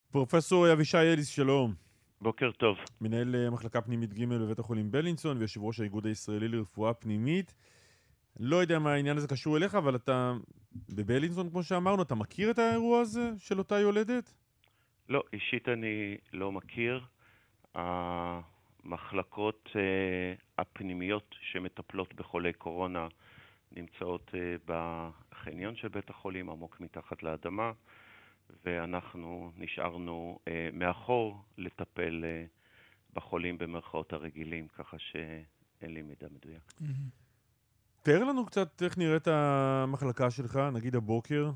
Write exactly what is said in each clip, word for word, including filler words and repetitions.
פרופסור אבישי אליס, שלום. בוקר טוב. מנהל מחלקה פנימית ג' בבית החולים בלינסון ויושב ראש האיגוד הישראלי לרפואה פנימית. לא יודע מה העניין הזה קשור אליך, אבל אתה בבלינסון, כמו שאמרנו, אתה מכיר את האירוע הזה של אותה יולדת? לא, אישית אני לא מכיר. המחלקות uh, הפנימיות שמטפלות בחולי קורונה נמצאות uh, בחניון של בית החולים, עמוק מתחת לאדמה, ואנחנו נשארנו uh, מאחור לטפל uh, בחולים במרכאות הרגילים, ככה שאין לי מידע מדויק. תאר לנו קצת איך נראית המחלקה שלך, נגיד הבוקר.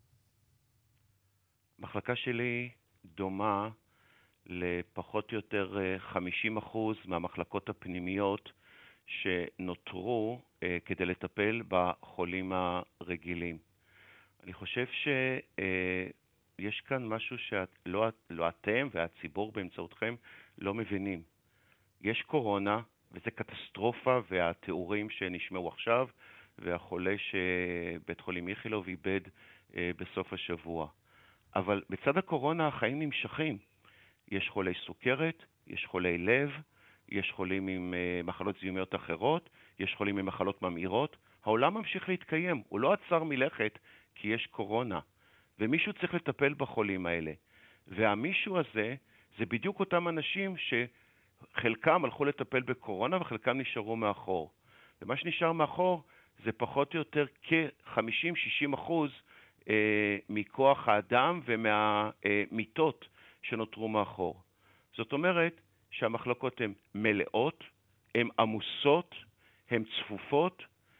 המחלקה שלי דומה לפחות או יותר חמישים אחוז מהמחלקות הפנימיות שנותרו uh, כדי לטפל בחולים הרגילים. אני חושב שיש uh, כאן משהו שלא לא אתם והציבור באמצעותכם לא מבינים. יש קורונה וזה קטסטרופה, והתיאורים שנשמעו עכשיו, והחולה שבית חולים איכילוב איבד uh, בסוף השבוע. אבל בצד הקורונה החיים נמשכים. יש חולי סוכרת, יש חולי לב, יש חולים עם uh, מחלות זיהומיות אחרות, יש חולים עם מחלות ממאירות. העולם ממשיך להתקיים, הוא לא עצר מלכת כי יש קורונה. ומישהו צריך לטפל בחולים האלה. והמישהו הזה זה בדיוק אותם אנשים שחלקם הלכו לטפל בקורונה וחלקם נשארו מאחור. ומה שנשאר מאחור זה פחות או יותר כ-חמישים עד שישים אחוז uh, מכוח האדם ומהמיטות uh, שנותרו מאחור. זאת אומרת שהמחלקות הן מלאות, הן עמוסות, הן צפופות,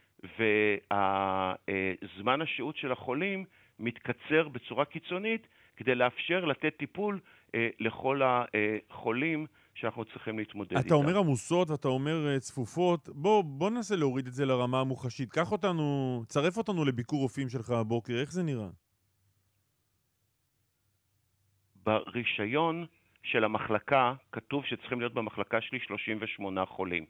והזמן השהות של החולים מתקצר בצורה קיצונית כדי לאפשר לתת טיפול לכל החולים שאנחנו צריכים להתמודד איתם. אתה אומר עמוסות ואתה אומר צפופות. בוא, בוא ננסה להוריד את זה לרמה המוחשית. קח אותנו, צרף אותנו לביקור רופאים שלך הבוקר. איך זה נראה? ברישיון של המחלקה כתוב שצריכים להיות במחלקה שלי שלושים ושמונה חולים.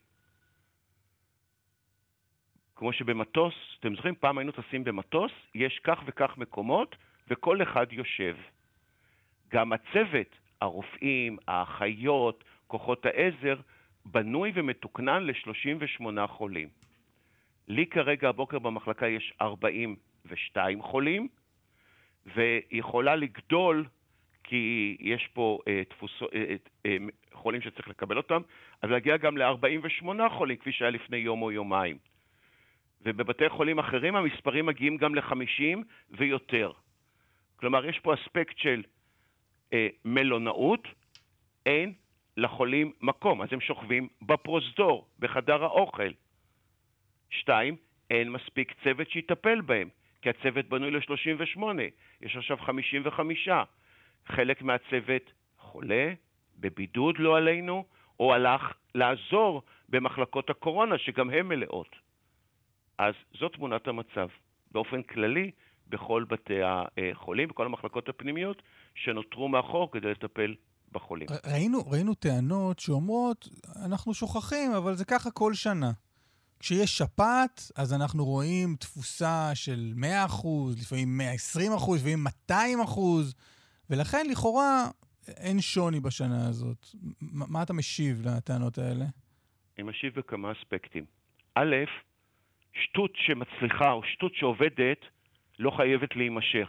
כמו שבמטוס, אתם זוכרים, פעם היינו טסים במטוס, יש כך וכך מקומות וכל אחד יושב. גם הצוות, הרופאים, האחיות, כוחות העזר, בנוי ומתוקנן ל-שלושים ושמונה חולים. לי כרגע הבוקר במחלקה יש ארבעים ושתיים חולים, ויכולה לגדול כי יש פה אה, תפוסו, אה, אה, חולים שצריך לקבל אותם, אז להגיע גם ל-ארבעים ושמונה חולים, כפי שהיה לפני יום או יומיים. ובבתי חולים אחרים המספרים מגיעים גם ל-חמישים ויותר. כלומר, יש פה אספקט של אה, מלונאות, אין לחולים מקום, אז הם שוכבים בפרוזדור, בחדר האוכל. שתיים, אין מספיק צוות שיטפל בהם, כי הצוות בנוי ל-שלושים ושמונה, יש עכשיו חמישים וחמש. חלק מהצוות חולה, בבידוד לא עלינו, או הלך לעזור במחלקות הקורונה שגם הן מלאות. אז זאת תמונת המצב. באופן כללי, בכל בתי החולים, בכל המחלקות הפנימיות, שנותרו מאחור כדי לטפל בחולים. ראינו, ראינו טענות שאומרות, אנחנו שוכחים, אבל זה ככה כל שנה. כשיש שפעת, אז אנחנו רואים תפוסה של מאה אחוז, לפעמים מאה ועשרים אחוז, לפעמים מאתיים אחוז, ולכן לכאורה אין שוני בשנה הזאת. מה אתה משיב לטענות האלה? אני משיב בכמה אספקטים. א', שטות שמצליחה או שטות שעובדת לא חייבת להימשך.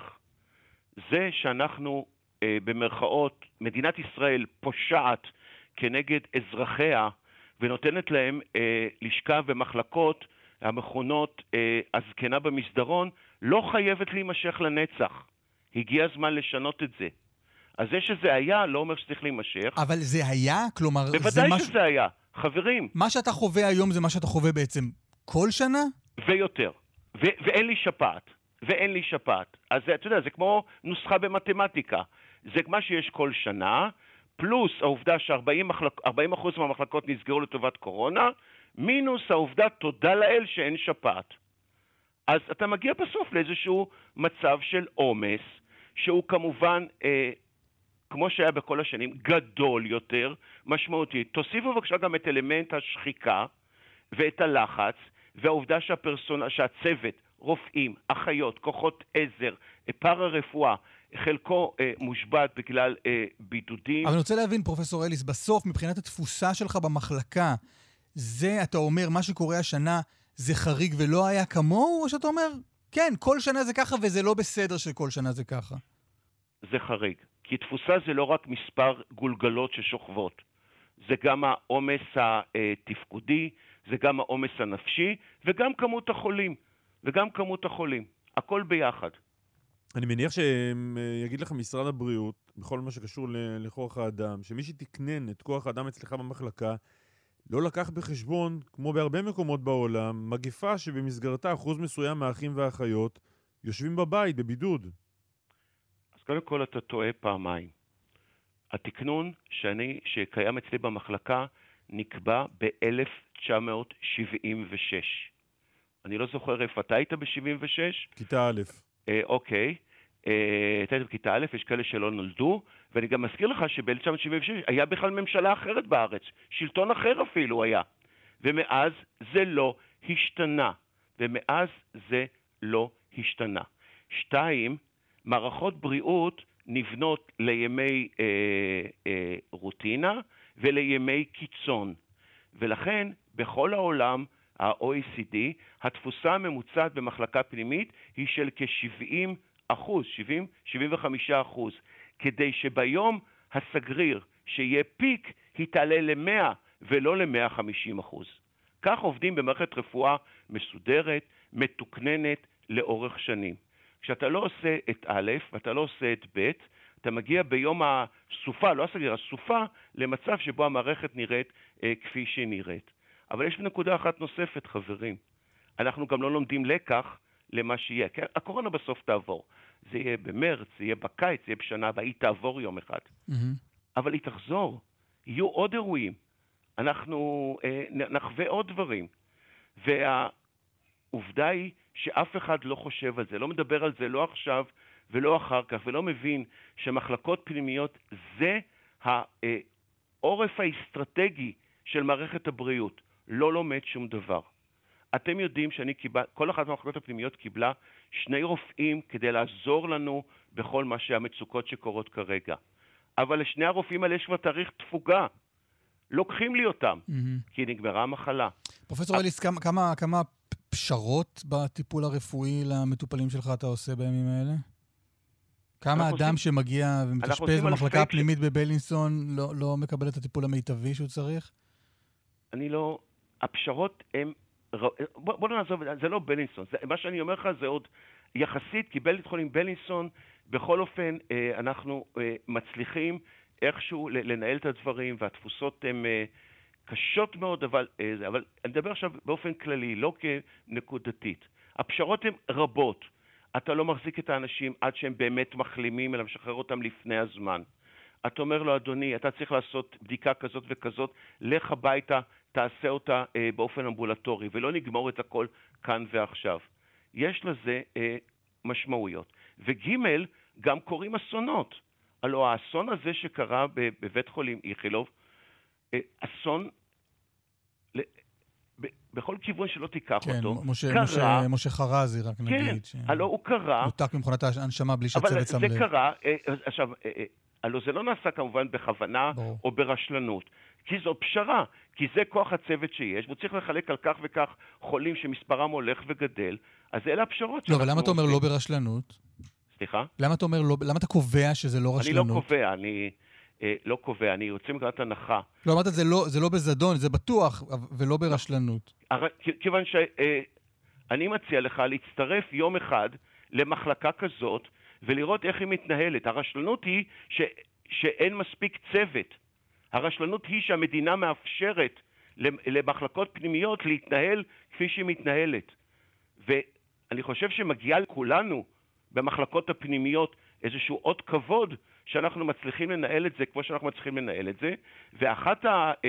זה שאנחנו אה, במרכאות, מדינת ישראל פושעת כנגד אזרחיה ונותנת להם אה, לשכב במחלקות המכונות אה, הזקנה במסדרון, לא חייבת להימשך לנצח. הגיע הזמן לשנות את זה. אז זה שזה היה לא אומר שצריך להימשך. אבל זה היה? כלומר, בוודאי זה שזה מש... היה. חברים. מה שאתה חווה היום זה מה שאתה חווה בעצם כל שנה? ויותר. ו- ואין לי שפעת. ואין לי שפעת. אז אתה יודע, זה כמו נוסחה במתמטיקה. זה מה שיש כל שנה, פלוס העובדה ש-ארבעים אחוז מהמחלקות נסגרו לטובת קורונה, מינוס העובדה, תודה לאל, שאין שפעת. אז אתה מגיע בסוף לאיזשהו מצב של עומס, שהוא כמובן, אה, כמו שהיה בכל השנים, גדול יותר, משמעותי. תוסיפו בבקשה גם את אלמנט השחיקה ואת הלחץ, והעובדה שהפרסונה, שהצוות, רופאים, אחיות, כוחות עזר, פארה-רפואה, חלקו אה, מושבת בגלל אה, בידודים. אבל אני רוצה להבין, פרופסור אליס, בסוף, מבחינת התפוסה שלך במחלקה, זה, אתה אומר, מה שקורה השנה, זה חריג ולא היה כמוהו, או שאתה אומר, כן, כל שנה זה ככה, וזה לא בסדר שכל שנה זה ככה? זה חריג. כי תפוסה זה לא רק מספר גולגלות ששוכבות. זה גם העומס התפקודי, זה גם העומס הנפשי, וגם כמות החולים. וגם כמות החולים. הכל ביחד. אני מניח שיגיד לך משרד הבריאות, בכל מה שקשור לכוח האדם, שמי שתקנן את כוח האדם אצלך במחלקה, לא לקח בחשבון, כמו בהרבה מקומות בעולם, מגפה שבמסגרתה אחוז מסוים מהאחים והאחיות יושבים בבית, בבידוד. אז קודם כל אתה טועה פעמיים. התקנון שאני, שקיים אצלי במחלקה נקבע ב-אלף תשע מאות שבעים ושש. אני לא זוכר איפה אתה היית ב-שבעים ושש? כיתה א'. אה, אוקיי. אה, אתה היית בכיתה א', יש כאלה שלא נולדו, ואני גם מזכיר לך שב-אלף תשע מאות שבעים ושש היה בכלל ממשלה אחרת בארץ, שלטון אחר אפילו היה. ומאז זה לא השתנה. ומאז זה לא השתנה. שתיים, מערכות בריאות נבנות לימי אה, אה, רוטינה ולימי קיצון. ולכן בכל העולם, ה-או אי סי די, התפוסה הממוצעת במחלקה פנימית היא של כ-שבעים אחוז, שבעים, שבעים וחמישה אחוז, כדי שביום הסגריר שיהיה פיק, היא תעלה ל-מאה ולא ל-מאה וחמישים אחוז. כך עובדים במערכת רפואה מסודרת, מתוקננת לאורך שנים. כשאתה לא עושה את א' ואתה לא עושה את ב', אתה מגיע ביום הסופה, לא הסגריר, הסופה, למצב שבו המערכת נראית אה, כפי שהיא נראית. אבל יש נקודה אחת נוספת, חברים. אנחנו גם לא לומדים לקח למה שיהיה. כן? הקורונה בסוף תעבור. זה יהיה במרץ, זה יהיה בקיץ, זה יהיה בשנה הבאה, היא תעבור יום אחד. Mm-hmm. אבל היא תחזור. יהיו עוד אירועים. אנחנו אה, נחווה עוד דברים. והעובדה היא שאף אחד לא חושב על זה, לא מדבר על זה לא עכשיו ולא אחר כך, ולא מבין שמחלקות פנימיות זה העורף האסטרטגי של מערכת הבריאות. לא לומד שום דבר. אתם יודעים שאני קיבל, כל אחת מהמחלקות הפנימיות קיבלה שני רופאים כדי לעזור לנו בכל מה שהמצוקות שקורות כרגע. אבל לשני הרופאים האלה יש כבר תאריך תפוגה. לוקחים לי אותם, mm-hmm. כי נגמרה המחלה. פרופסור אליס, כמה, כמה, כמה פשרות בטיפול הרפואי למטופלים שלך אתה עושה בימים האלה? כמה אדם עושים, שמגיע ומתאשפז במחלקה הפנימית ש... בבלינסון לא, לא מקבל את הטיפול המיטבי שהוא צריך? אני לא... הפשרות הם... בוא, בוא נעזוב, זה לא בלינסון. זה, מה שאני אומר לך זה עוד יחסית, כי בית חולים בלינסון, בכל אופן, אנחנו מצליחים איכשהו לנהל את הדברים, והתפוסות הן קשות מאוד, אבל, אבל אני מדבר עכשיו באופן כללי, לא כנקודתית. הפשרות הן רבות. אתה לא מחזיק את האנשים עד שהם באמת מחלימים, אלא משחרר אותם לפני הזמן. אתה אומר לו, אדוני, אתה צריך לעשות בדיקה כזאת וכזאת, לך הביתה, תעשה אותה אה, באופן אמבולטורי, ולא נגמור את הכל כאן ועכשיו. יש לזה אה, משמעויות. וג' גם קוראים אסונות. הלוא האסון הזה שקרה בבית חולים איכילוב, אה, אסון... ל... בכל כיוון שלא תיקח כן, אותו, משה, קרה... משה, משה חרזי, רק כן, נגיד. כן, הלוא הוא קרה... נותק ממכונת ההנשמה בלי שצוות שם לב. אבל זה קרה, אה, עכשיו, אה, אה, הלוא זה לא נעשה כמובן בכוונה בוא. או ברשלנות, כי זו פשרה, כי זה כוח הצוות שיש, והוא צריך לחלק על כך וכך חולים שמספרם הולך וגדל, אז אלה הפשרות. לא, אבל למה אתה אומר לא ברשלנות? סליחה? למה אתה אומר לא, למה אתה קובע שזה לא רשלנות? אני לא קובע, אני... לא קובע, אני יוצא מגנת הנחה. לא, אמרת, זה לא, זה לא בזדון, זה בטוח, ולא ברשלנות. כיוון שאני מציע לך להצטרף יום אחד למחלקה כזאת, ולראות איך היא מתנהלת. הרשלנות היא ש, שאין מספיק צוות. הרשלנות היא שהמדינה מאפשרת למחלקות פנימיות להתנהל כפי שהיא מתנהלת. ואני חושב שמגיע לכולנו במחלקות הפנימיות איזשהו עוד כבוד, שאנחנו מצליחים לנהל את זה כמו שאנחנו מצליחים לנהל את זה, ואחת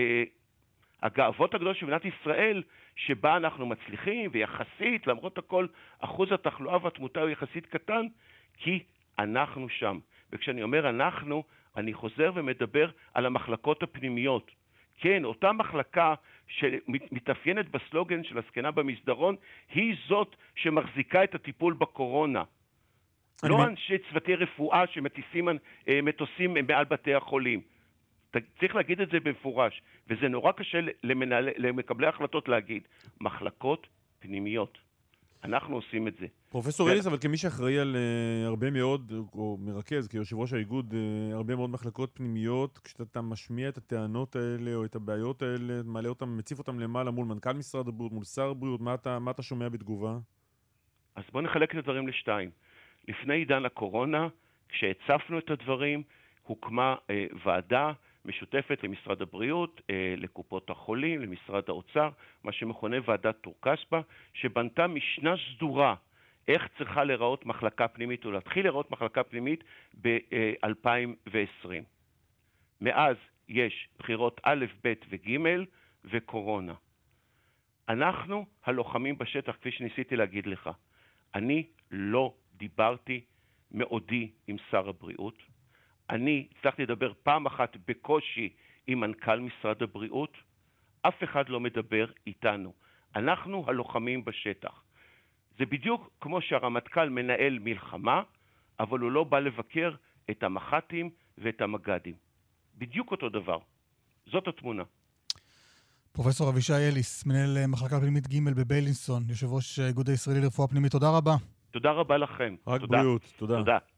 הגאוות הגדולות של מדינת ישראל, שבה אנחנו מצליחים, ויחסית, למרות הכל, אחוז התחלואה והתמותה הוא יחסית קטן, כי אנחנו שם. וכשאני אומר אנחנו, אני חוזר ומדבר על המחלקות הפנימיות. כן, אותה מחלקה שמתאפיינת בסלוגן של הזקנה במסדרון, היא זאת שמחזיקה את הטיפול בקורונה. לא אני... אנשי צוותי רפואה שמטיסים אה, מטוסים מעל בתי החולים. צריך להגיד את זה במפורש, וזה נורא קשה למנהל, למקבלי החלטות להגיד. מחלקות פנימיות. אנחנו עושים את זה. פרופסור אליס, אבל כמי שאחראי על uh, הרבה מאוד, או מרכז, כיושב ראש האיגוד, uh, הרבה מאוד מחלקות פנימיות, כשאתה משמיע את הטענות האלה, או את הבעיות האלה, מעלה אותם, מציף אותם למעלה מול מנכ"ל משרד הבריאות, מול שר הבריאות, מה אתה, מה אתה שומע בתגובה? אז בואו נחלק את הדברים לשתיים. לפני עידן הקורונה, כשהצפנו את הדברים, הוקמה אה, ועדה משותפת למשרד הבריאות, אה, לקופות החולים, למשרד האוצר, מה שמכונה ועדת טור-כספא, שבנתה משנה סדורה איך צריכה להיראות מחלקה פנימית, או להתחיל להיראות מחלקה פנימית ב-אלפיים ועשרים. מאז יש בחירות א', ב' וג' וקורונה. אנחנו הלוחמים בשטח, כפי שניסיתי להגיד לך. אני לא דיברתי מעודי עם שר הבריאות. אני הצלחתי לדבר פעם אחת בקושי עם מנכ"ל משרד הבריאות. אף אחד לא מדבר איתנו. אנחנו הלוחמים בשטח. זה בדיוק כמו שהרמטכ"ל מנהל מלחמה, אבל הוא לא בא לבקר את המח"טים ואת המג"דים. בדיוק אותו דבר. זאת התמונה. פרופסור אבישי אליס, מנהל מחלקה פנימית ג' בביילינסון, יושב ראש האיגוד הישראלי לרפואה פנימית, תודה רבה. תודה רבה לכם. רק תודה. בריאות, תודה. תודה.